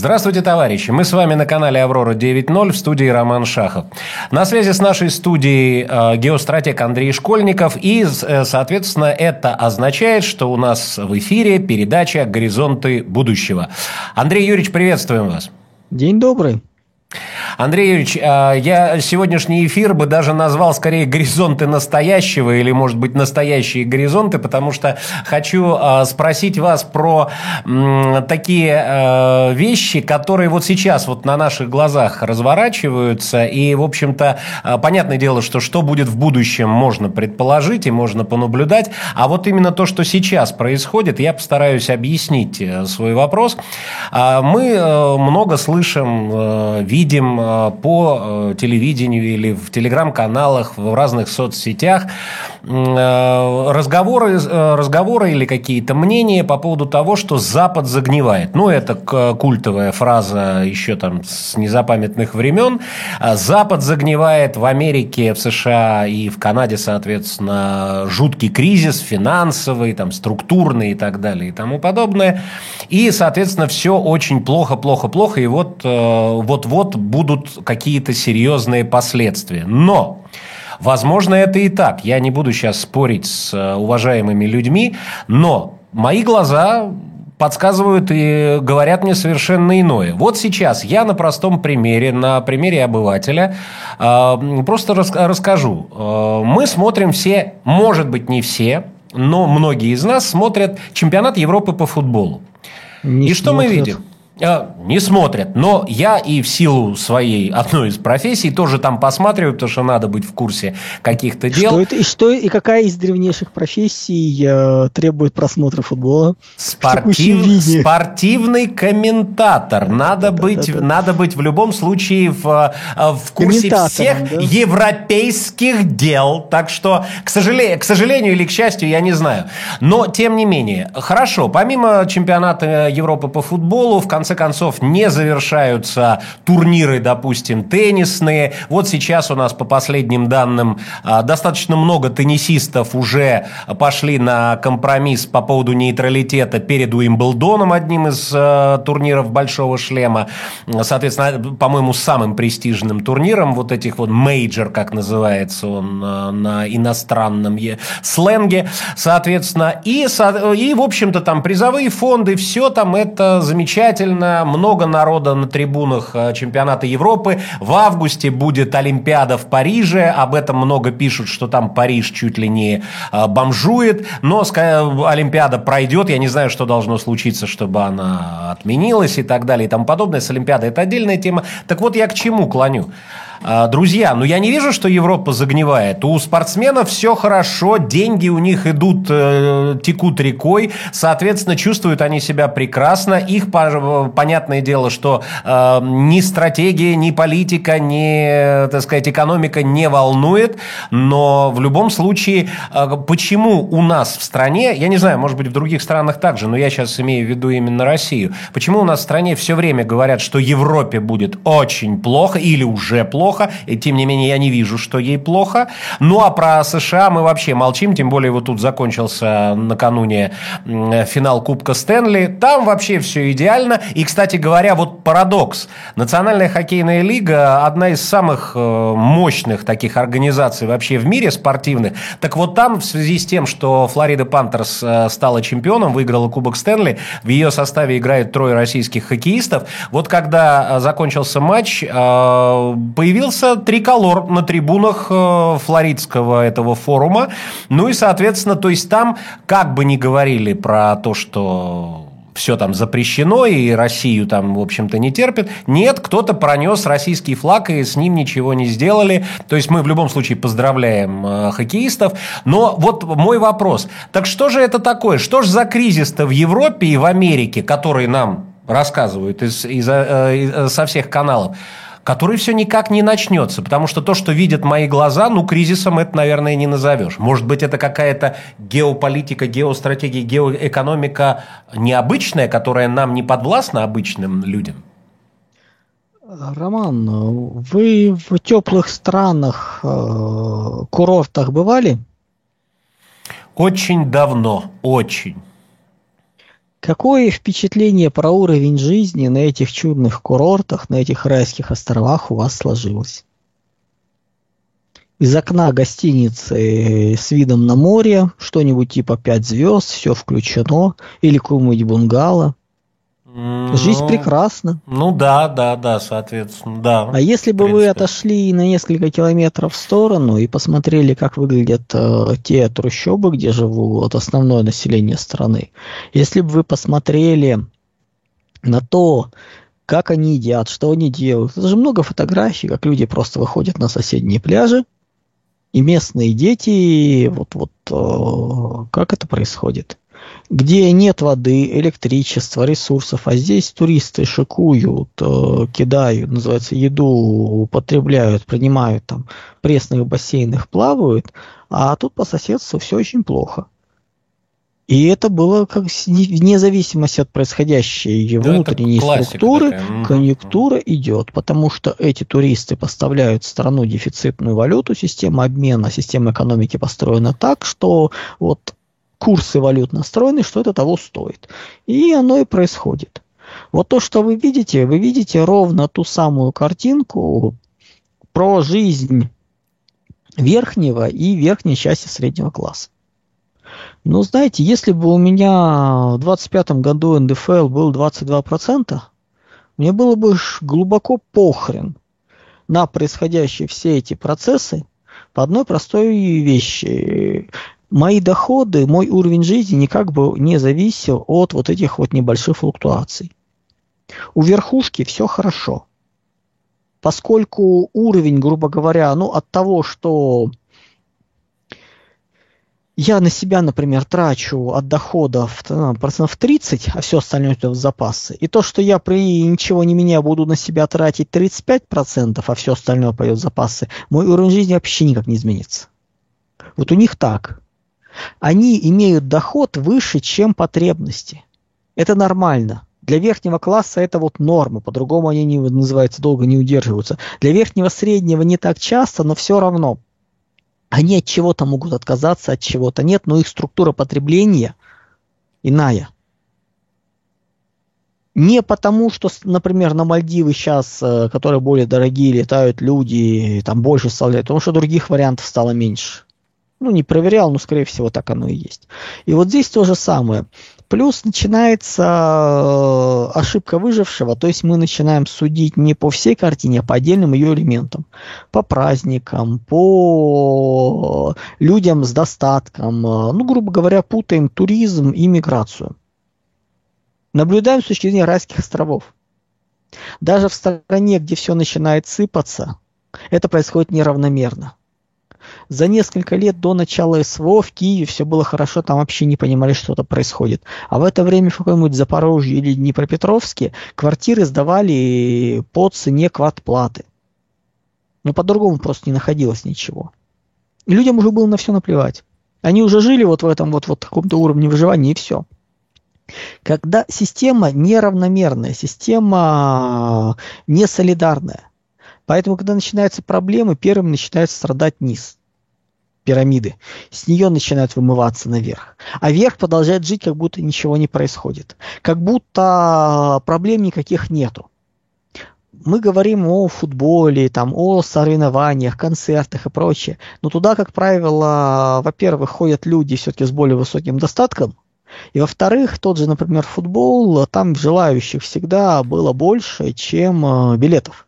Здравствуйте, товарищи! Мы с вами на канале «Аврора 9.0», в студии Роман Шахов. На связи с нашей студией геостратег Андрей Школьников. И, соответственно, это означает, что у нас в эфире передача «Горизонты будущего». Андрей Юрьевич, приветствуем вас. День добрый. Андрей Юрьевич, я сегодняшний эфир бы даже назвал скорее «Горизонты настоящего» или, может быть, «Настоящие горизонты», потому что хочу спросить вас про такие вещи, которые вот сейчас вот на наших глазах разворачиваются. И, в общем-то, понятное дело, что будет в будущем, можно предположить и можно понаблюдать. А вот именно то, что сейчас происходит, я постараюсь объяснить свой вопрос. Мы много слышим, видим по телевидению или в телеграм-каналах, в разных соцсетях разговоры или какие-то мнения по поводу того, что Запад загнивает. Ну, это культовая фраза еще там с незапамятных времен. Запад загнивает, в Америке, в США и в Канаде, соответственно, жуткий кризис финансовый, там, структурный и так далее и тому подобное. И, соответственно, все очень плохо, и вот-вот будут какие-то серьезные последствия. Но, возможно, это и так. Я не буду сейчас спорить с уважаемыми людьми, но мои глаза подсказывают и говорят мне совершенно иное. Вот сейчас я на простом примере, на примере обывателя, просто расскажу. Мы смотрим все, может быть, не все, но многие из нас смотрят чемпионат Европы по футболу. И что мы видим? Не смотрят, но я и в силу своей одной из профессий тоже там посматриваю, потому что надо быть в курсе каких-то дел. И какая из древнейших профессий требует просмотра футбола? Спортивный комментатор. Надо быть в любом случае в курсе всех европейских дел. Так что, к сожалению или к счастью, я не знаю. Но, тем не менее, хорошо, помимо чемпионата Европы по футболу, в конце концов, не завершаются турниры, допустим, теннисные. Вот сейчас у нас, по последним данным, достаточно много теннисистов уже пошли на компромисс по поводу нейтралитета перед Уимблдоном, одним из турниров «Большого шлема». Соответственно, по-моему, самым престижным турниром вот этих вот мейджор, как называется он на иностранном сленге. Соответственно, и в общем-то, там призовые фонды, все там это замечательно. Много народа на трибунах чемпионата Европы. В августе будет Олимпиада в Париже. Об этом много пишут, что там Париж чуть ли не бомжует. Но Олимпиада пройдет. Я не знаю, что должно случиться, чтобы она отменилась и так далее и тому подобное. С Олимпиадой это отдельная тема. Так вот, я к чему клоню? Друзья, я не вижу, что Европа загнивает. У спортсменов все хорошо, деньги у них идут, текут рекой, соответственно, чувствуют они себя прекрасно. Их, понятное дело, что ни стратегия, ни политика, ни, так сказать, экономика не волнует. Но в любом случае, почему у нас в стране, я не знаю, может быть, в других странах также, но я сейчас имею в виду именно Россию, почему у нас в стране все время говорят, что Европе будет очень плохо или уже плохо, и тем не менее я не вижу, что ей плохо. Ну, а про США мы вообще молчим, тем более вот тут закончился накануне финал Кубка Стэнли. Там вообще все идеально. И, кстати говоря, вот парадокс. Национальная хоккейная лига – одна из самых мощных таких организаций вообще в мире спортивных. Так вот там, в связи с тем, что Флорида Пантерс стала чемпионом, выиграла Кубок Стэнли, в ее составе играют 3 российских хоккеистов. Вот когда закончился матч, появился триколор на трибунах флоридского этого форума. Ну и, соответственно, то есть там, как бы ни говорили про то, что все там запрещено и Россию там, в общем-то, не терпит. Нет, кто-то пронес российский флаг, и с ним ничего не сделали. То есть мы в любом случае поздравляем хоккеистов. Но вот мой вопрос. Так что же это такое? Что же за кризис-то в Европе и в Америке, который нам рассказывают со всех каналов, который все никак не начнется, потому что то, что видят мои глаза, кризисом это, наверное, не назовешь. Может быть, это какая-то геополитика, геостратегия, геоэкономика необычная, которая нам не подвластна обычным людям? Роман, вы в теплых странах, курортах бывали? Очень давно, очень. Какое впечатление про уровень жизни на этих чудных курортах, на этих райских островах у вас сложилось? Из окна гостиницы с видом на море, что-нибудь типа 5 звезд, все включено, или какое-нибудь бунгало. Жизнь прекрасна. Да, соответственно, да. А если бы вы отошли на несколько километров в сторону и посмотрели, как выглядят те трущобы, где живут основное население страны, если бы вы посмотрели на то, как они едят, что они делают, это же много фотографий, как люди просто выходят на соседние пляжи, и местные дети, как это происходит? Где нет воды, электричества, ресурсов, а здесь туристы шикуют, кидают, называется, еду употребляют, принимают там, в пресных бассейнах плавают, а тут по соседству все очень плохо. И это было как вне зависимости от происходящей внутренней структуры, конъюнктура идет, потому что эти туристы поставляют в страну дефицитную валюту, система обмена, система экономики построена так, что вот курсы валют настроены, что это того стоит. И оно и происходит. Вот то, что вы видите ровно ту самую картинку про жизнь верхнего и верхней части среднего класса. Ну, знаете, если бы у меня в 25-м году НДФЛ был 22%, мне было бы глубоко похрен на происходящие все эти процессы по одной простой вещи. Мои доходы, мой уровень жизни никак бы не зависел от вот этих вот небольших флуктуаций. У верхушки все хорошо. Поскольку уровень, грубо говоря, от того, что я на себя, например, трачу от доходов процентов 30, а все остальное идет в запасы, и то, что я при ничего не меняя буду на себя тратить 35%, а все остальное пойдет в запасы, мой уровень жизни вообще никак не изменится. Вот у них так. Они имеют доход выше, чем потребности. Это нормально. Для верхнего класса это вот норма, по-другому они не называются, долго не удерживаются. Для верхнего среднего не так часто, но все равно. Они от чего-то могут отказаться, от чего-то нет, но их структура потребления иная. Не потому, что, например, на Мальдивы сейчас, которые более дорогие, летают люди, там больше составляют, потому что других вариантов стало меньше. Не проверял, но, скорее всего, так оно и есть. И вот здесь то же самое. Плюс начинается ошибка выжившего, то есть мы начинаем судить не по всей картине, а по отдельным ее элементам. По праздникам, по людям с достатком. Грубо говоря, путаем туризм и миграцию. Наблюдаем с точки зрения райских островов. Даже в стране, где все начинает сыпаться, это происходит неравномерно. За несколько лет до начала СВО в Киеве все было хорошо, там вообще не понимали, что это происходит. А в это время в каком-нибудь Запорожье или Днепропетровске квартиры сдавали по цене квартплаты. По-другому просто не находилось ничего. И людям уже было на все наплевать. Они уже жили вот в этом вот каком-то уровне выживания, и все. Когда система неравномерная, система несолидарная, поэтому, когда начинаются проблемы, первым начинает страдать низ пирамиды. С нее начинают вымываться наверх. А верх продолжает жить, как будто ничего не происходит. Как будто проблем никаких нету. Мы говорим о футболе, о соревнованиях, концертах и прочее. Но туда, как правило, во-первых, ходят люди все-таки с более высоким достатком. И во-вторых, тот же, например, футбол, там желающих всегда было больше, чем билетов.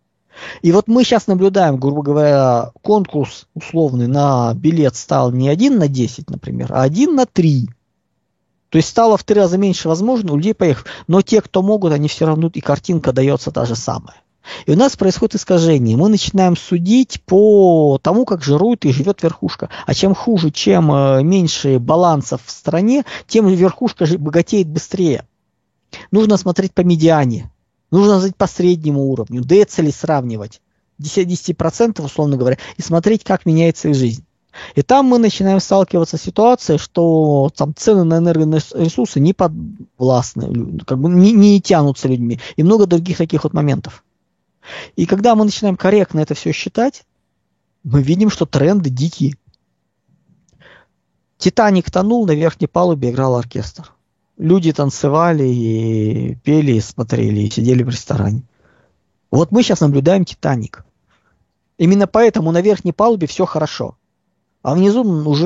И вот мы сейчас наблюдаем, грубо говоря, конкурс условный на билет стал не 1 на 10, например, а 1 на 3. То есть стало в 3 раза меньше возможно у людей поехать. Но те, кто могут, они все равно, и картинка дается та же самая. И у нас происходит искажение. Мы начинаем судить по тому, как жирует и живет верхушка. А чем хуже, чем меньше балансов в стране, тем верхушка богатеет быстрее. Нужно смотреть по медиане. Нужно смотреть по среднему уровню, децили сравнивать, 10%, условно говоря, и смотреть, как меняется их жизнь. И там мы начинаем сталкиваться с ситуацией, что там цены на энергоресурсы не подвластны, не тянутся людьми, и много других таких вот моментов. И когда мы начинаем корректно это все считать, мы видим, что тренды дикие. «Титаник» тонул, на верхней палубе играл оркестр. люди танцевали, и пели, и смотрели, и сидели в ресторане. Вот мы сейчас наблюдаем «Титаник». Именно поэтому на верхней палубе все хорошо, а внизу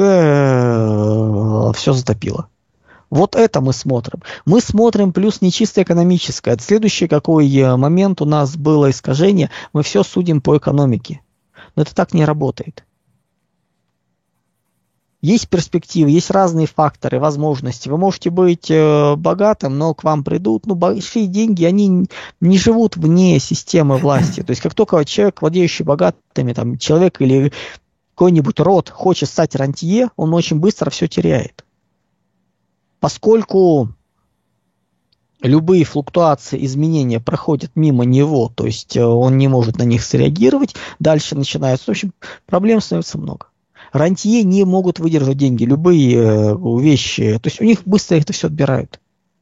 уже все затопило. Вот это мы смотрим. Мы смотрим плюс нечисто экономическое. Это следующий какой момент у нас было искажение. Мы все судим по экономике. Но это так не работает. Есть перспективы, есть разные факторы, возможности. Вы можете быть богатым, но к вам придут. Большие деньги, они не живут вне системы власти. То есть как только человек, владеющий богатыми, там, человек или какой-нибудь род хочет стать рантье, он очень быстро все теряет. Поскольку любые флуктуации, изменения проходят мимо него, то есть он не может на них среагировать, дальше начинается. В общем, проблем становится много. Рантье не могут выдержать деньги, любые вещи, то есть у них быстро это все отбирают.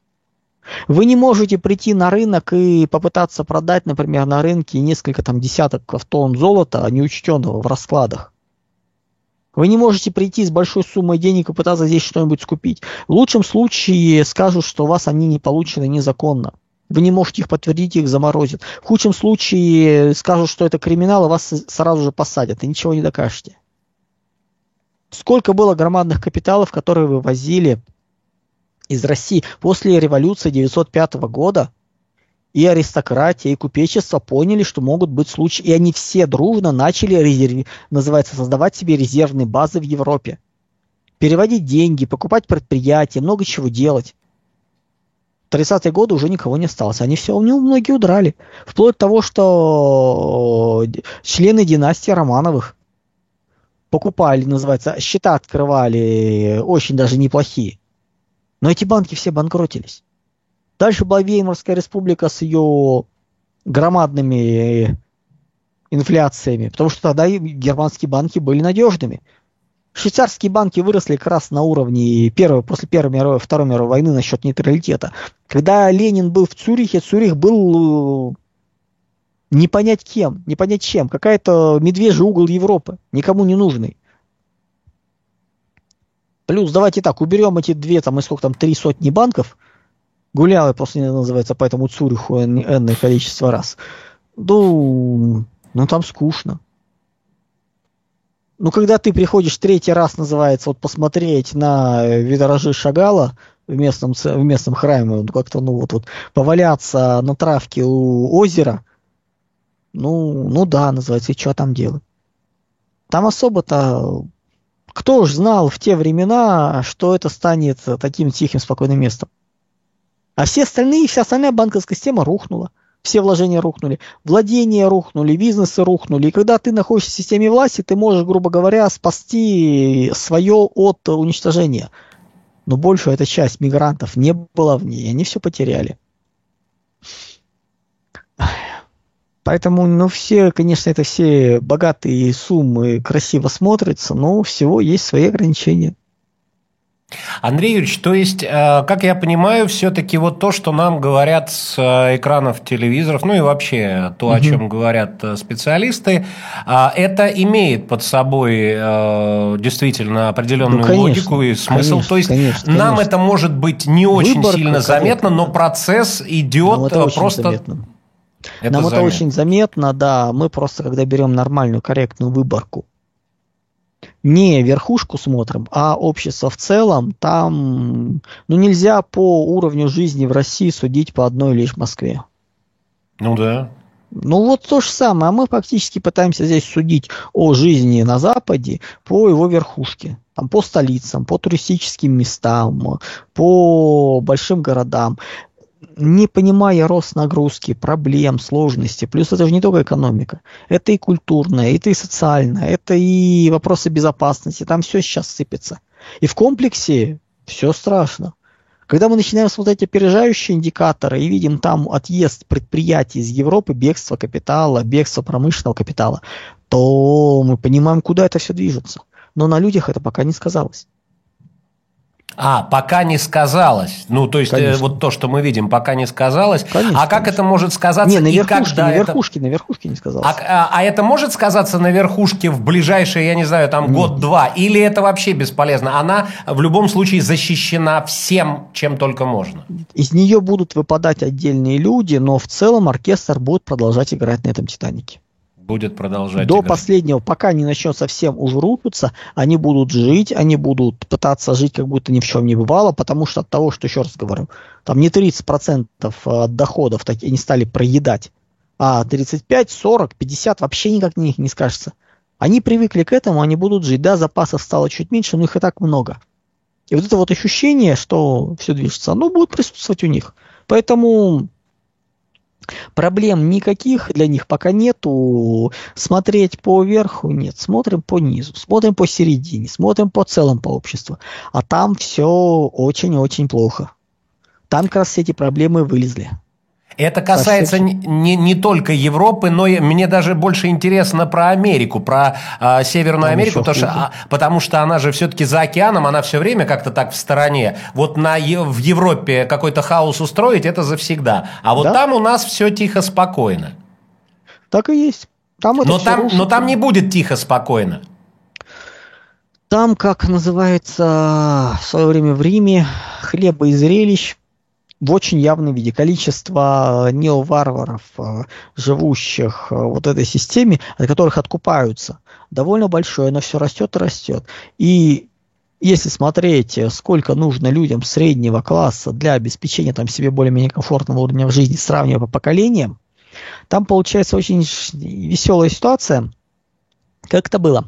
Вы не можете прийти на рынок и попытаться продать, например, на рынке несколько там десятков тонн золота, неучтенного в раскладах. Вы не можете прийти с большой суммой денег и пытаться здесь что-нибудь скупить. В лучшем случае скажут, что у вас они не получены незаконно. Вы не можете их подтвердить, их заморозят. В худшем случае скажут, что это криминал, и вас сразу же посадят, и ничего не докажете. Сколько было громадных капиталов, которые вывозили из России после революции 1905 года, и аристократия, и купечество поняли, что могут быть случаи, и они все дружно начали, создавать себе резервные базы в Европе. Переводить деньги, покупать предприятия, много чего делать. В 30-е годы уже никого не осталось. Они все, многие удрали. Вплоть до того, что члены династии Романовых покупали, называется, счета открывали очень даже неплохие. Но эти банки все банкротились. Дальше была Веймарская республика с ее громадными инфляциями, потому что тогда германские банки были надежными. Швейцарские банки выросли как раз на уровне после Второй мировой войны насчет нейтралитета. Когда Ленин был в Цюрихе, Цюрих был не понять кем, не понять чем. Какая-то медвежий угол Европы, никому не нужный. Плюс, давайте так, уберем эти 3 сотни банков. Гулял я просто не называется, поэтому Цюриху энное количество раз. Ну, там скучно. Когда ты приходишь третий раз, называется, вот посмотреть на витражи Шагала в местном храме, как-то, поваляться на травке у озера, да, называется, и что там делать? Там особо-то, кто ж знал в те времена, что это станет таким тихим, спокойным местом? А вся остальная банковская система рухнула. Все вложения рухнули, владения рухнули, бизнесы рухнули. И когда ты находишься в системе власти, ты можешь, грубо говоря, спасти свое от уничтожения. Но большая эта часть мигрантов не была в ней, и они все потеряли. Поэтому, все, конечно, это все богатые суммы красиво смотрятся, но всего есть свои ограничения. Андрей Юрьевич, то есть, как я понимаю, все-таки вот то, что нам говорят с экранов телевизоров, и вообще то, о чем говорят специалисты, это имеет под собой действительно определенную логику и смысл. То есть, нам это может быть не очень сильно заметно, но процесс идет просто... Заметно. Нам это очень заметно, да. Мы просто, когда берем нормальную, корректную выборку, не верхушку смотрим, а общество в целом, там нельзя по уровню жизни в России судить по одной лишь Москве. Да. То же самое. А мы фактически пытаемся здесь судить о жизни на Западе по его верхушке. По столицам, по туристическим местам, по большим городам. Не понимая рост нагрузки, проблем, сложностей. Плюс это же не только экономика. Это и культурное, это и социальное, это и вопросы безопасности. Там все сейчас сыпется. И в комплексе все страшно. Когда мы начинаем смотреть опережающие индикаторы и видим там отъезд предприятий из Европы, бегство капитала, бегство промышленного капитала, то мы понимаем, куда это все движется. Но на людях это пока не сказалось. Пока не сказалось. Ну, то есть, вот то, что мы видим, пока не сказалось. Конечно, как конечно. это может сказаться? Не, на верхушке не сказалось. Это может сказаться на верхушке в ближайшие, я не знаю, там год-два? Или это вообще бесполезно? Она в любом случае защищена всем, чем только можно. Из нее будут выпадать отдельные люди, но в целом оркестр будет продолжать играть на этом «Титанике». Будет продолжать до играть. Последнего, пока не начнет совсем уже рушиться, они будут жить, они будут пытаться жить, как будто ни в чем не бывало, потому что от того, что, еще раз говорю, там не 30% от доходов они стали проедать, а 35, 40, 50 вообще никак на них не скажется. Они привыкли к этому, они будут жить. Да, запасов стало чуть меньше, но их и так много. И вот это вот ощущение, что все движется, оно будет присутствовать у них. Поэтому проблем никаких для них пока нету. Смотреть по верху нет. Смотрим по низу, смотрим по середине, смотрим по целому по обществу. А там все очень-очень плохо. Там как раз все эти проблемы вылезли. Это касается не только Европы, но мне даже больше интересно про Америку, про Северную Америку, потому что она же все-таки за океаном, она все время как-то так в стороне. Вот в Европе какой-то хаос устроить, это завсегда. А вот там у нас все тихо, спокойно. Так и есть. Но там не будет тихо, спокойно. Там, как называется в свое время в Риме, хлеба и зрелищ в очень явном виде. Количество неоварваров, живущих в вот этой системе, от которых откупаются, довольно большое, оно все растет и растет. И если смотреть, сколько нужно людям среднего класса для обеспечения там, себе более-менее комфортного уровня в жизни, сравнивая по поколениям, там получается очень веселая ситуация. Как это было?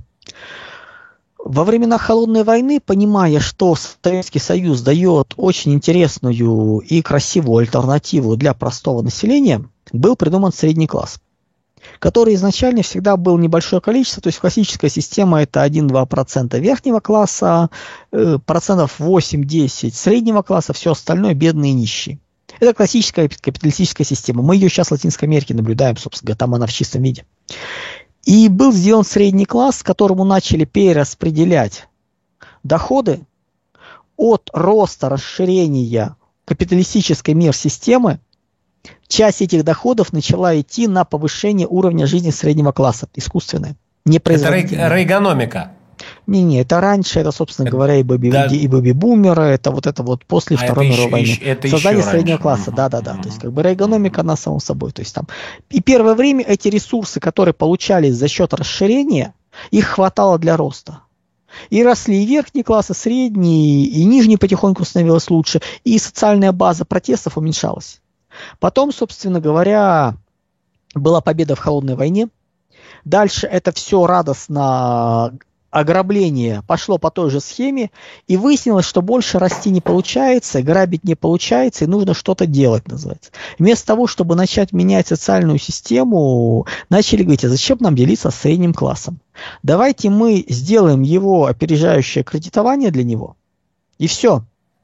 Во времена Холодной войны, понимая, что Советский Союз дает очень интересную и красивую альтернативу для простого населения, был придуман средний класс, который изначально всегда был небольшое количество, то есть классическая система это 1-2% верхнего класса, процентов 8-10 среднего класса, все остальное бедные и нищие. Это классическая капиталистическая система. Мы ее сейчас в Латинской Америке наблюдаем, собственно говоря, там она в чистом виде. И был сделан средний класс, которому начали перераспределять доходы от роста, расширения капиталистической мир-системы. Часть этих доходов начала идти на повышение уровня жизни среднего класса, искусственное, непроизводительное. Это рейгономика. Не, это раньше, это, собственно говоря, и бэби-бумеры, это вот после Второй мировой войны. Создание среднего класса, да. То есть, как бы рейгономика, она само собой. То есть, там. И первое время эти ресурсы, которые получались за счет расширения, их хватало для роста. И росли и верхний класс, и средний, и нижний потихоньку становилось лучше, и социальная база протестов уменьшалась. Потом, собственно говоря, была победа в Холодной войне. Дальше это все радостно ограбление пошло по той же схеме, и выяснилось, что больше расти не получается, грабить не получается, и нужно что-то делать, называется. Вместо того, чтобы начать менять социальную систему, начали говорить, а зачем нам делиться с средним классом? Давайте мы сделаем его опережающее кредитование для него, и все.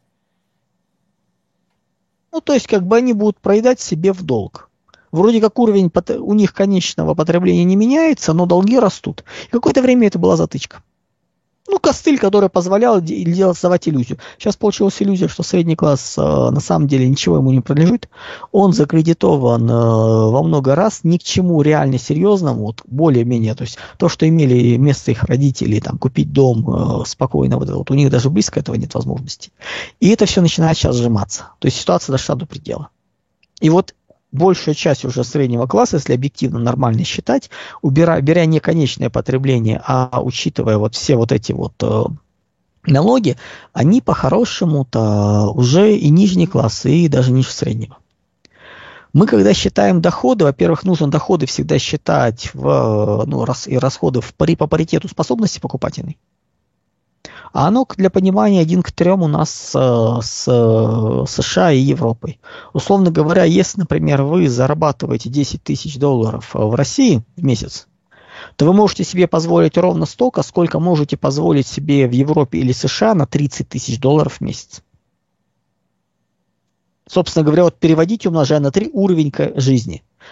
Ну, то есть, как бы они будут проедать себе в долг. Вроде как уровень у них конечного потребления не меняется, но долги растут. И какое-то время это была затычка. Ну, костыль, который позволял создавать иллюзию. Сейчас получилась иллюзия, что средний класс на самом деле ничего ему не принадлежит. Он закредитован во много раз, ни к чему реально серьезному, вот, более-менее. То есть то, что имели место их родители, там, купить дом спокойно, вот у них даже близко этого нет возможности. И это все начинает сейчас сжиматься. То есть ситуация дошла до предела. И вот большая часть уже среднего класса, если объективно нормально считать, беря не конечное потребление, а учитывая вот все вот эти вот налоги, они по-хорошему-то уже и нижний класс, и даже ниже среднего. Мы, когда считаем доходы, во-первых, нужно доходы всегда считать и расходы по паритету способности покупательной. А оно для понимания 1 к 3 у нас с США и Европой. Условно говоря, если, например, вы зарабатываете $10 тысяч в России в месяц, то вы можете себе позволить ровно столько, сколько можете позволить себе в Европе или США на $30 тысяч в месяц. Собственно говоря, вот переводить, умножая на 3 уровень жизни.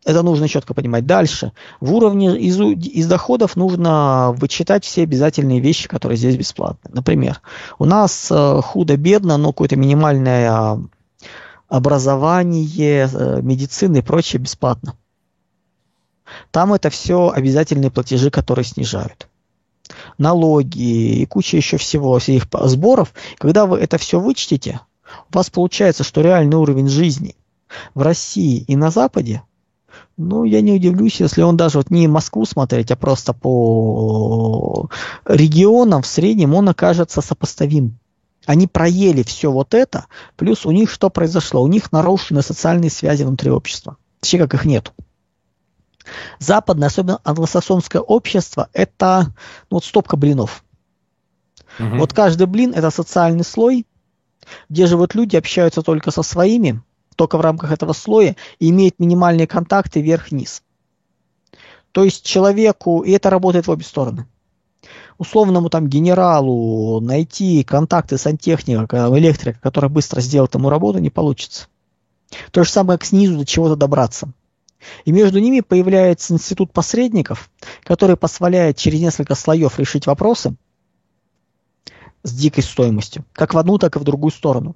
Это нужно четко понимать. Дальше. В уровне из доходов нужно вычитать все обязательные вещи, которые здесь бесплатны. Например, у нас худо-бедно, но какое-то минимальное образование, медицина и прочее бесплатно. Там это все обязательные платежи, которые снижают. Налоги и куча еще всего, всех сборов. Когда вы это все вычтете, у вас получается, что реальный уровень жизни в России и на Западе, ну, я не удивлюсь, если он даже вот не Москву смотреть, а просто по регионам в среднем он окажется сопоставим. Они проели все вот это, плюс у них что произошло? У них нарушены социальные связи внутри общества. Вообще как их нету. Западное, особенно англосаксонское общество, это вот стопка блинов. Угу. Вот каждый блин – это социальный слой, где живут люди, общаются только со своими, только в рамках этого слоя, и имеют минимальные контакты вверх-вниз. То есть человеку, и это работает в обе стороны, условному там генералу найти контакты сантехника, электрика, который быстро сделает ему работу, не получится. То же самое, как снизу до чего-то добраться. И между ними появляется институт посредников, который позволяет через несколько слоев решить вопросы с дикой стоимостью, как в одну, так и в другую сторону.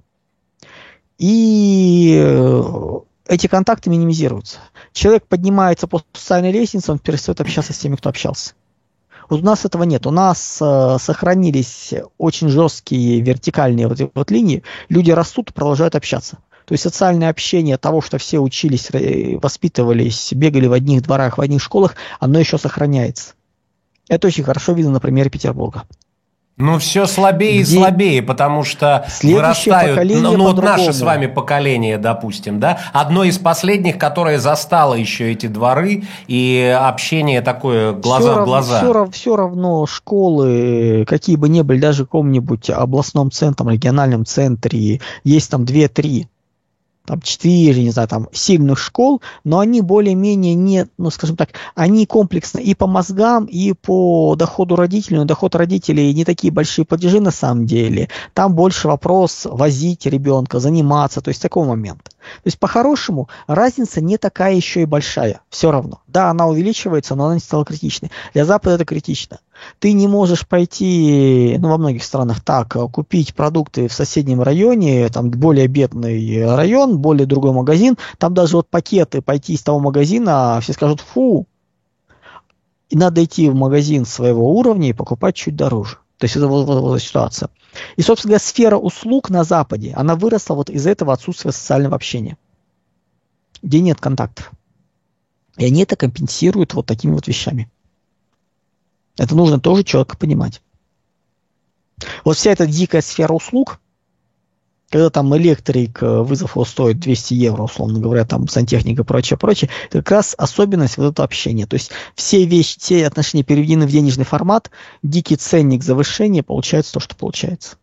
И эти контакты минимизируются. Человек поднимается по социальной лестнице, он перестает общаться с теми, кто общался. Вот у нас этого нет. У нас сохранились очень жесткие вертикальные вот линии. Люди растут и продолжают общаться. То есть социальное общение того, что все учились, воспитывались, бегали в одних дворах, в одних школах, оно еще сохраняется. Это очень хорошо видно на примере Петербурга. Ну, все слабее и слабее, потому что вырастают, ну вот наше с вами поколение, допустим, да, одно из последних, которое застало еще эти дворы и общение такое глаза в глаза. Все равно школы, какие бы ни были, даже в каком-нибудь областном центре, региональном центре, есть там 2-3, там 4, не знаю, там сильных школ, но они более-менее не, ну, скажем так, они комплексно и по мозгам, и по доходу родителей, но доход родителей не такие большие платежи на самом деле. Там больше вопрос возить ребенка, заниматься, то есть такой момент. То есть по-хорошему разница не такая еще и большая, все равно. Да, она увеличивается, но она не стала критичной. Для Запада это критично. Ты не можешь пойти, ну, во многих странах так, купить продукты в соседнем районе, там более бедный район, более другой магазин, там даже вот пакеты пойти из того магазина, все скажут фу, и надо идти в магазин своего уровня и покупать чуть дороже. То есть это вот ситуация. И, собственно говоря, сфера услуг на Западе, она выросла вот из этого отсутствия социального общения, где нет контактов. И они это компенсируют вот такими вот вещами. Это нужно тоже четко понимать. Вот вся эта дикая сфера услуг, когда там электрик, вызов его стоит 200 евро, условно говоря, там сантехника и прочее, это как раз особенность вот этого общения. То есть все вещи, все отношения переведены в денежный формат, дикий ценник завышения, получается то, что получается.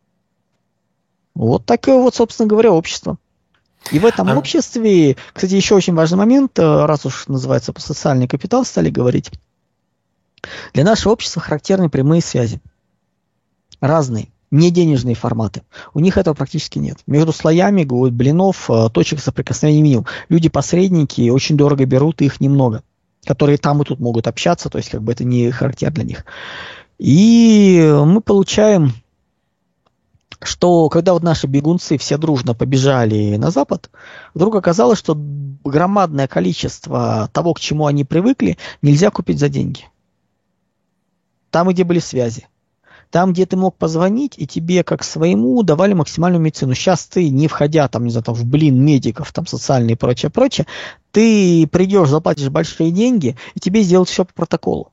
Вот такое вот, собственно говоря, общество. И в этом обществе, кстати, еще очень важный момент, раз уж называется по социальный капитал стали говорить, для нашего общества характерны прямые связи. Разные, не денежные форматы. У них этого практически нет. Между слоями блинов, точек соприкосновения минимум. Люди-посредники очень дорого берут, и их немного, которые там и тут могут общаться, то есть как бы это не характер для них. И мы получаем, что когда вот наши бегунцы все дружно побежали на Запад, вдруг оказалось, что громадное количество того, к чему они привыкли, нельзя купить за деньги. Там, где были связи. Там, где ты мог позвонить, и тебе, как своему, давали максимальную медицину. Сейчас ты, не входя там, не знаю, там, в медиков, там, социальные и прочее, ты придешь, заплатишь большие деньги, и тебе сделают все по протоколу.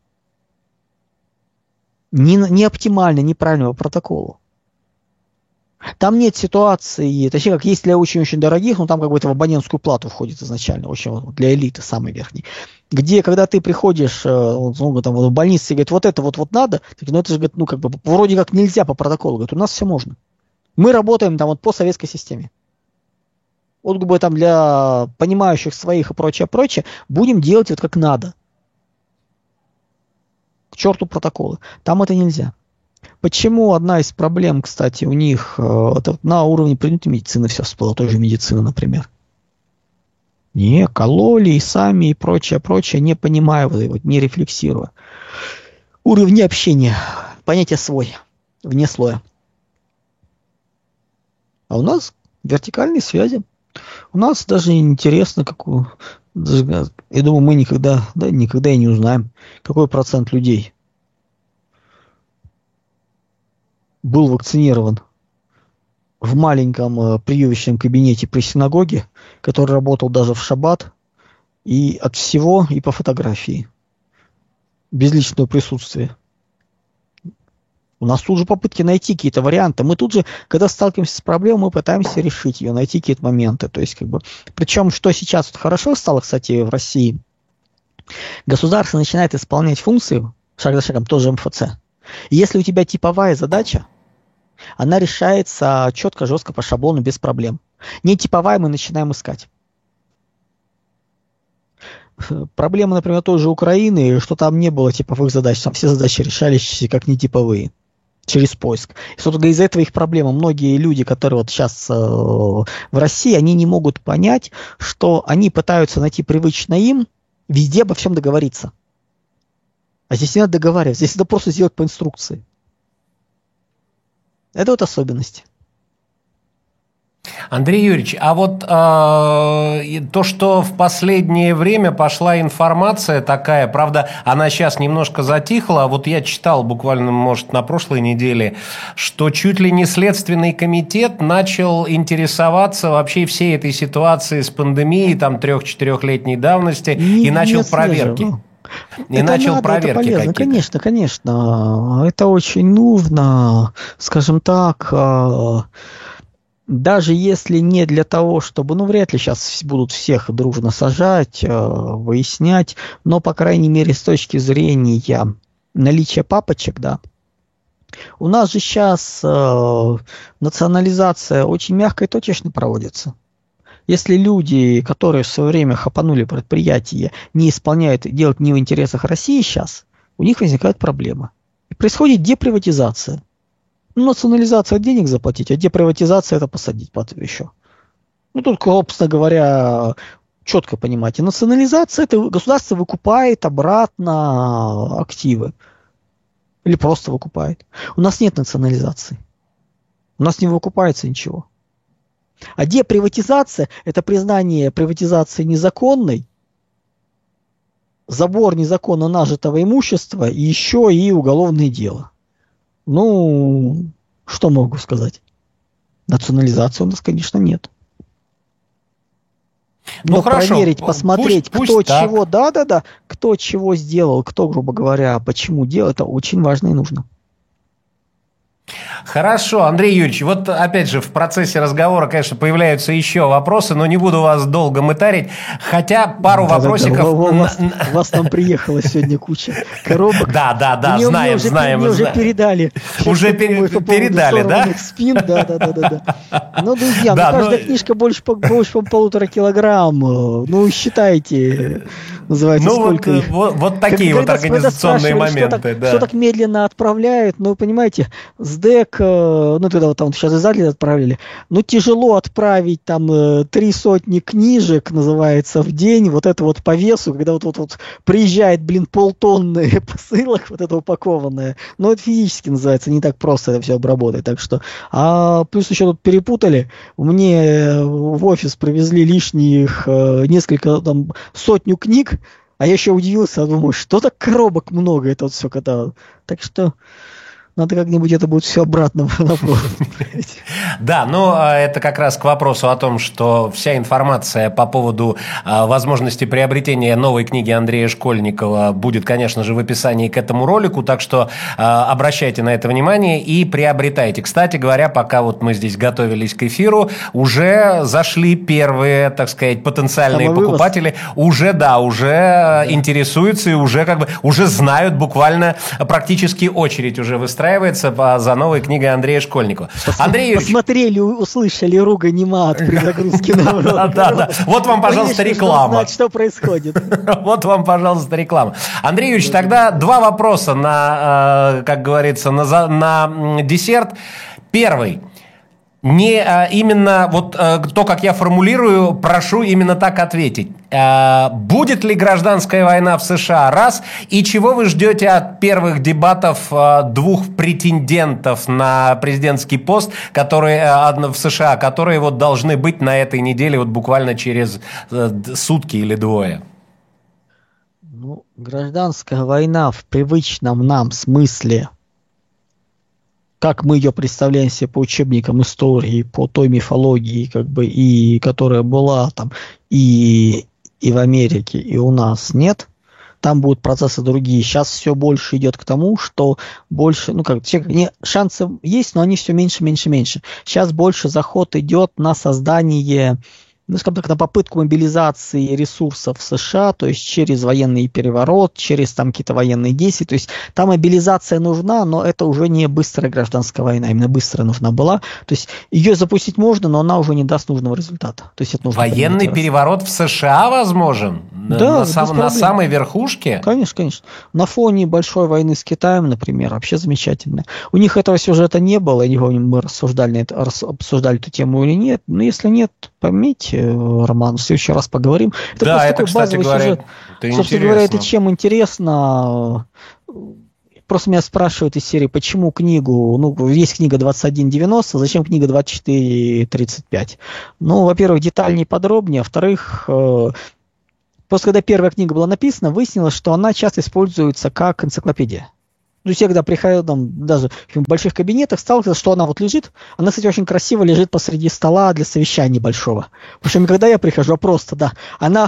Не оптимально, неправильно по протоколу. Там нет ситуации, точнее, как есть для очень-очень дорогих, но там как бы это в абонентскую плату входит изначально, очень для элиты самой верхней. Где, когда ты приходишь там, в больницу и говорит, вот это вот надо, так, ну это же, ну, как бы, вроде как нельзя по протоколу, говорит, у нас все можно. Мы работаем там вот по советской системе. Вот как бы там для понимающих своих и прочее, будем делать вот как надо. К черту протоколы. Там это нельзя. Почему одна из проблем, кстати, у них на уровне предметной медицины все всплыло, той же медицины, например. Не, кололи и сами, и прочее, не понимая, не рефлексируя. Уровни общения. Понятие свой, вне слоя. А у нас вертикальные связи. У нас даже интересно, я думаю, мы никогда и не узнаем, какой процент людей был вакцинирован в маленьком приемочном кабинете при синагоге, который работал даже в шаббат, и от всего, и по фотографии, без личного присутствия. У нас тут же попытки найти какие-то варианты. Мы тут же, когда сталкиваемся с проблемой, мы пытаемся решить ее, найти какие-то моменты. То есть, причем, что сейчас хорошо стало, кстати, в России, государство начинает исполнять функции, шаг за шагом, тоже МФЦ. И если у тебя типовая задача, она решается четко, жестко, по шаблону, без проблем. Не типовая мы начинаем искать. Проблема, например, той же Украины, что там не было типовых задач, там все задачи решались как не типовые, через поиск. И, собственно, из-за этого их проблема. Многие люди, которые вот сейчас в России, они не могут понять, что они пытаются найти привычно им везде обо всем договориться. А здесь не надо договариваться, здесь надо просто сделать по инструкции. Это вот особенность. Андрей Юрьевич, а вот то, что в последнее время пошла информация такая, правда, она сейчас немножко затихла, а вот я читал буквально, может, на прошлой неделе, что чуть ли не Следственный комитет начал интересоваться вообще всей этой ситуацией с пандемией, там, 3-4-летней давности, и начал проверки. И это начал проверки это какие-то. Конечно. Это очень нужно, скажем так. Даже если не для того, чтобы, вряд ли сейчас будут всех дружно сажать, выяснять, но, по крайней мере, с точки зрения наличия папочек, да. У нас же сейчас национализация очень мягко и точечно проводится. Если люди, которые в свое время хапанули предприятие, не исполняют, делают не в интересах России сейчас, у них возникают проблемы. И происходит деприватизация. Национализация — денег заплатить, а деприватизация — это посадить под еще. Тут, собственно говоря, четко понимаете, национализация — это государство выкупает обратно активы. Или просто выкупает. У нас нет национализации. У нас не выкупается ничего. А деприватизация — это признание приватизации незаконной, забор незаконно нажитого имущества и еще и уголовное дело. Что могу сказать? Национализации у нас, конечно, нет. Но хорошо, проверить, посмотреть, пусть кто чего, кто чего сделал, кто, грубо говоря, почему делал, это очень важно и нужно. Хорошо, Андрей Юрьевич, вот опять же в процессе разговора, конечно, появляются еще вопросы, но не буду вас долго мытарить, хотя пару вопросиков... У вас там приехала сегодня куча коробок. Да, знаем. Мне уже передали. Уже передали, да? Спин, да. Друзья, каждая книжка больше 1,5 килограмм. Считайте, называется, сколько их. Вот такие вот организационные моменты. Что так медленно отправляют, понимаете, СДЭК, тогда вот там сейчас издатели отправили, тяжело отправить там 300 книжек, называется, в день, вот это вот по весу, когда вот приезжает, полтонны посылок, вот это упакованное, это физически называется, не так просто это все обработать, так что, плюс еще тут перепутали, мне в офис привезли лишних несколько, сотню книг, а я еще удивился, думаю, что так коробок много, это вот все когда, так что... Надо как-нибудь это будет все обратно на форум. Да, это как раз к вопросу о том, что вся информация по поводу возможности приобретения новой книги Андрея Школьникова будет, конечно же, в описании к этому ролику, так что обращайте на это внимание и приобретайте. Кстати говоря, пока вот мы здесь готовились к эфиру, уже зашли первые, так сказать, потенциальные покупатели, уже интересуются и уже знают, буквально практически очередь уже выстраивается за новой книгой Андрея Школьникова. Посмотрели, услышали ругань и мат при загрузке на урок. Да. Вот вам, пожалуйста, реклама. Знать, что происходит. Вот вам, пожалуйста, реклама. Андрей Юрьевич, тогда два вопроса на, как говорится, на десерт. Первый. именно вот то, как я формулирую, прошу именно так ответить. Будет ли гражданская война в США? Раз. И чего вы ждете от первых дебатов двух претендентов на президентский пост, которые в США, которые вот должны быть на этой неделе вот буквально через сутки или двое? Ну, гражданская война в привычном нам смысле, как мы ее представляем себе по учебникам истории, по той мифологии, как бы, и которая была там и в Америке, и у нас, нет. Там будут процессы другие. Сейчас все больше идет к тому, что больше, шансы есть, но они все меньше, меньше, меньше. Сейчас больше заход идет на создание, скажем так, на попытку мобилизации ресурсов в США, то есть через военный переворот, через там какие-то военные действия. То есть там мобилизация нужна, но это уже не быстрая гражданская война, именно быстрая нужна была. То есть ее запустить можно, но она уже не даст нужного результата. То есть это нужно военный переворот в США возможен? Да, на самой верхушке? Конечно, конечно. На фоне большой войны с Китаем, например, вообще замечательно. У них этого сюжета не было, я не помню, мы обсуждали эту тему или нет. Но если нет, поймите, Роман, в следующий раз поговорим. Это да, это, кстати говоря, собственно говоря, это чем интересно. Просто меня спрашивают из серии, почему книгу, есть книга 2190, зачем книга 2435? Во-первых, детальнее, подробнее, во-вторых, просто когда первая книга была написана, выяснилось, что она часто используется как энциклопедия. То есть я когда приходил там даже в больших кабинетах, сталкивался, что она вот лежит. Она, кстати, очень красиво лежит посреди стола для совещания большого. Причем, когда я прихожу, просто, да, она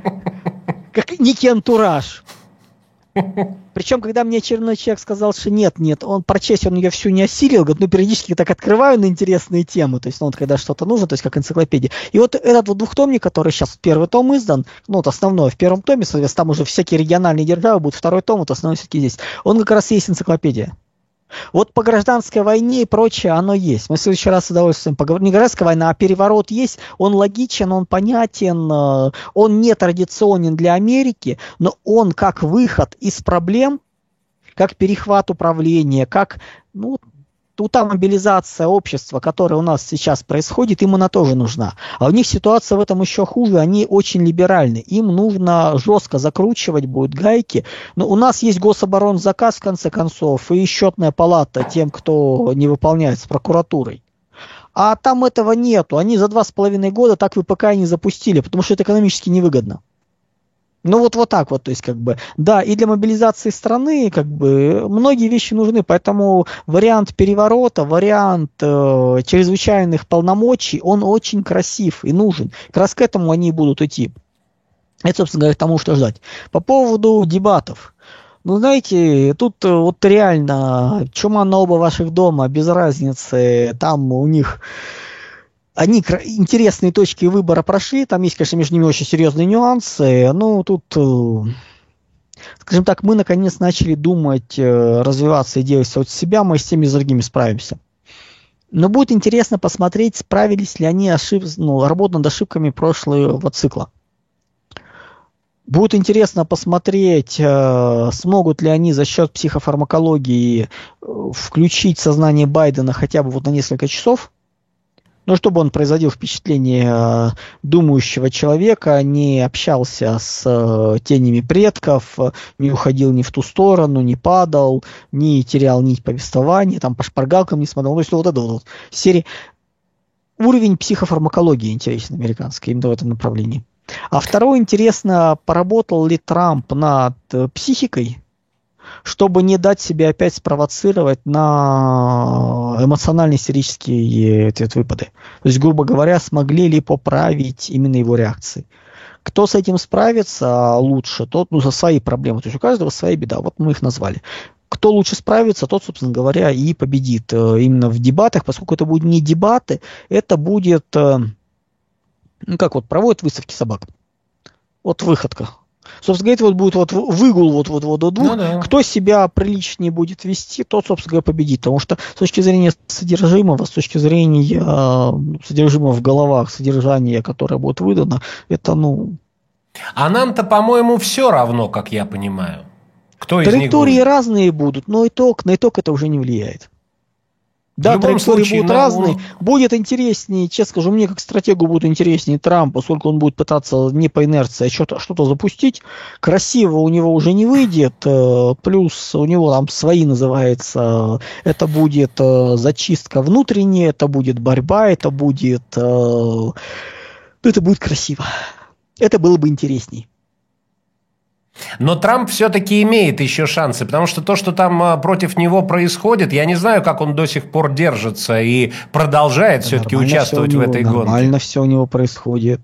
как некий антураж. Причем, когда мне очередной человек сказал, что нет, он прочесть, он ее всю не осилил, говорит, периодически так открываю на интересные темы, то есть, когда что-то нужно, то есть, как энциклопедия. И вот этот вот двухтомник, который сейчас первый том издан, основной в первом томе, соответственно, там уже всякие региональные державы будут, второй том, вот основной все-таки здесь, он как раз есть энциклопедия. Вот по гражданской войне и прочее оно есть. Мы в следующий раз с удовольствием поговорим. Не гражданская война, а переворот есть. Он логичен, он понятен, он не традиционен для Америки, но он как выход из проблем, как перехват управления, как та мобилизация общества, которая у нас сейчас происходит, им она тоже нужна. А у них ситуация в этом еще хуже, они очень либеральны. Им нужно жестко закручивать будут гайки. Но у нас есть гособоронзаказ, в конце концов, и счетная палата тем, кто не выполняет, с прокуратурой. А там этого нету. Они за 2,5 года так ВПК и не запустили, потому что это экономически невыгодно. Вот так вот, то есть, да, и для мобилизации страны, многие вещи нужны, поэтому вариант переворота, вариант чрезвычайных полномочий, он очень красив и нужен. Как раз к этому они будут идти. Это, собственно говоря, к тому, что ждать. По поводу дебатов. Знаете, тут вот реально чума на оба ваших дома, без разницы, там у них... Они интересные точки выбора прошли, там есть, конечно, между ними очень серьезные нюансы, тут, скажем так, мы наконец начали думать, развиваться и делать от себя, мы с теми и с другими справимся. Но будет интересно посмотреть, справились ли они работать над ошибками прошлого цикла. Будет интересно посмотреть, смогут ли они за счет психофармакологии включить сознание Байдена хотя бы на несколько часов. Чтобы он производил впечатление думающего человека, не общался с тенями предков, не уходил ни в ту сторону, не падал, не терял нить повествования, там по шпаргалкам не смотрел. То есть это вот серии. Уровень психофармакологии интересен американский, именно в этом направлении. А второе, интересно, поработал ли Трамп над психикой, чтобы не дать себе опять спровоцировать на эмоционально-истерические выпады. То есть, грубо говоря, смогли ли поправить именно его реакции. Кто с этим справится лучше, тот со свои проблемы. То есть у каждого своя беда. Вот мы их назвали. Кто лучше справится, тот, собственно говоря, и победит именно в дебатах, поскольку это будут не дебаты, это будет, проводят выставки собак. Выходка. Собственно говоря, будет выгул двух. Да. Кто себя приличнее будет вести, тот, собственно говоря, победит. Потому что с точки зрения содержимого, с точки зрения содержимого в головах, содержания, которое будет выдано, это, А нам-то, по-моему, все равно, как я понимаю. Кто из них будет? Траектории разные будут, но на итог это уже не влияет. Да, траектории будут разные. Будет интереснее, честно скажу, мне как стратегу будет интереснее Трамп, поскольку он будет пытаться не по инерции что-то запустить. Красиво у него уже не выйдет, плюс у него там свои называется, это будет зачистка внутренняя, это будет борьба, это будет красиво. Это было бы интересней. Но Трамп все-таки имеет еще шансы, потому что то, что там против него происходит, я не знаю, как он до сих пор держится и продолжает все-таки участвовать в этой гонке. Нормально все у него происходит.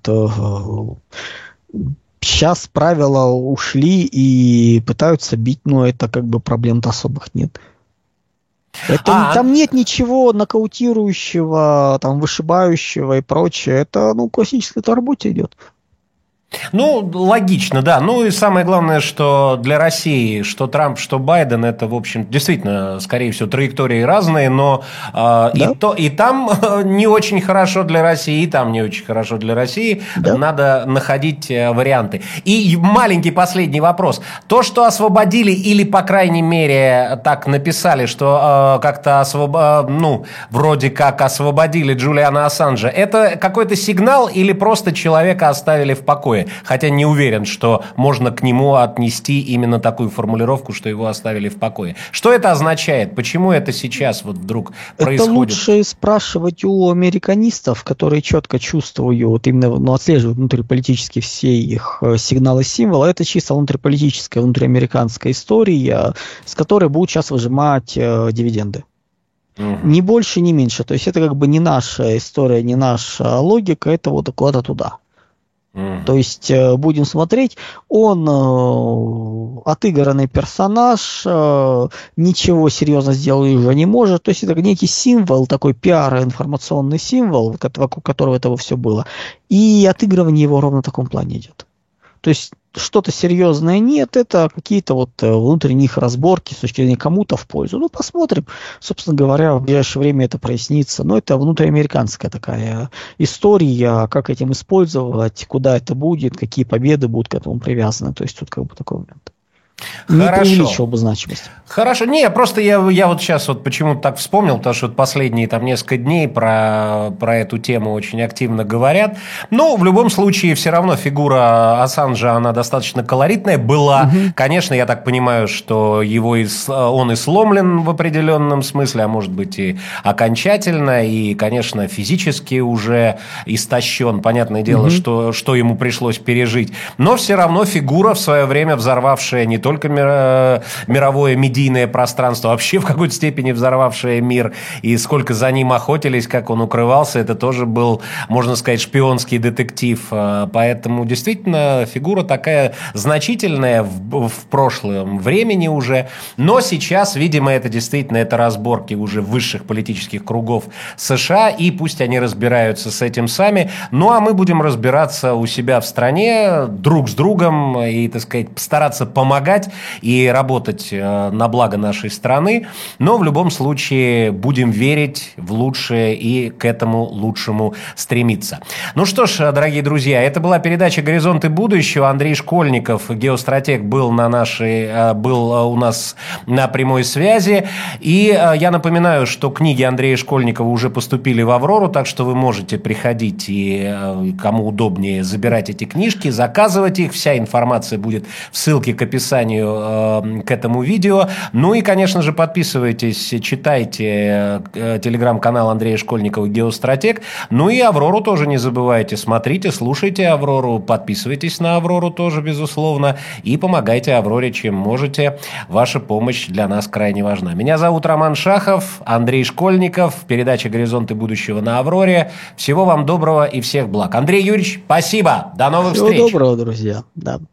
Сейчас правила ушли и пытаются бить, но это как бы проблем-то особых нет. Там нет ничего нокаутирующего, там, вышибающего и прочее. Это, классической работе идет. Логично, да. И самое главное, что для России, что Трамп, что Байден, это, в общем, действительно, скорее всего, траектории разные, но и там не очень хорошо для России, и там не очень хорошо для России. Да. Надо находить варианты. И маленький последний вопрос. То, что освободили, или, по крайней мере, так написали, что как-то вроде как освободили Джулиана Ассанжа, это какой-то сигнал или просто человека оставили в покое? Хотя не уверен, что можно к нему отнести именно такую формулировку, что его оставили в покое. Что это означает? Почему это сейчас вдруг происходит? Это лучше спрашивать у американистов, которые четко чувствуют, именно отслеживают внутриполитически все их сигналы, символы. Это чисто внутриполитическая, внутриамериканская история, с которой будут сейчас выжимать дивиденды. Угу. Ни больше, ни меньше. То есть это как бы не наша история, не наша логика, это вот куда-то туда. То есть будем смотреть, он отыгранный персонаж, ничего серьезно сделать уже не может, то есть это некий символ, такой пиар-информационный символ, вокруг которого этого все было, и отыгрывание его ровно в таком плане идет. То есть что-то серьезное нет, это какие-то внутренние разборки с точки зрения кому-то в пользу. Посмотрим. Собственно говоря, в ближайшее время это прояснится. Но это внутриамериканская такая история, как этим использовать, куда это будет, какие победы будут к этому привязаны. То есть тут как бы такой момент. Не преувеличивал бы значимость. Хорошо. Не, просто я вот сейчас почему-то так вспомнил, потому что последние несколько дней про эту тему очень активно говорят. Но в любом случае все равно фигура Ассанжа, она достаточно колоритная была. Угу. Конечно, я так понимаю, что он и сломлен в определенном смысле, а может быть и окончательно, и, конечно, физически уже истощен. Понятное дело, что ему пришлось пережить. Но все равно фигура, в свое время взорвавшая не только мировое медийное пространство, вообще в какой-то степени взорвавшее мир, и сколько за ним охотились, как он укрывался, это тоже был, можно сказать, шпионский детектив. Поэтому действительно фигура такая значительная в прошлом времени уже, но сейчас, видимо, это действительно разборки уже высших политических кругов США, и пусть они разбираются с этим сами, а мы будем разбираться у себя в стране друг с другом и, так сказать, стараться помогать и работать на благо нашей страны, но в любом случае будем верить в лучшее и к этому лучшему стремиться. Ну что ж, дорогие друзья, это была передача «Горизонты будущего». Андрей Школьников, геостратег, был у нас на прямой связи. И я напоминаю, что книги Андрея Школьникова уже поступили в «Аврору», так что вы можете приходить и, кому удобнее, забирать эти книжки, заказывать их. Вся информация будет в ссылке к описанию к этому видео. Ну и, конечно же, подписывайтесь, читайте телеграм-канал Андрея Школьникова «Геостратег». Ну и «Аврору» тоже не забывайте. Смотрите, слушайте «Аврору», подписывайтесь на «Аврору» тоже, безусловно, и помогайте «Авроре», чем можете. Ваша помощь для нас крайне важна. Меня зовут Роман Шахов, Андрей Школьников, передача «Горизонты будущего» на «Авроре». Всего вам доброго и всех благ. Андрей Юрьевич, спасибо. До новых встреч. Всего доброго, друзья. Да.